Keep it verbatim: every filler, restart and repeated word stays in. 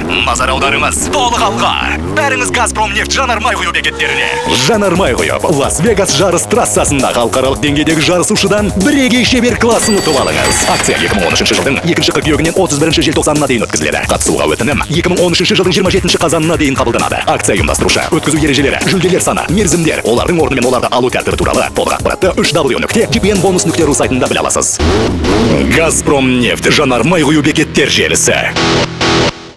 Назар аударыңыз, толық алға. Бәріңіз Газпром нефть жанармай құю бекеттеріне. Жанармай құйып, Лас-Вегас жарыс трассасында халықаралық деңгейдегі жарысушыдан бірегей шебер классын ұтып алыңыз. Акция екі мың он үшінші жылдың екінші қыркүйегінен отыз бірінші желтоқсанына дейін өткізіледі. Қатысуға өтінім екі мың он үшінші жылдың жиырма жетінші қазанына дейін қабылданады. Акция ұйымдастырушы, өткізу ережелері, жүлделер саны, мерзімдер, олардың орны мен оларды алу тәртібі туралы толық ақпаратты үш дабл ю нүкте джи пи эн бонус нүкте ру сайтында біле аласыз. Газпром нефть жанармай құю бекеттер желісі.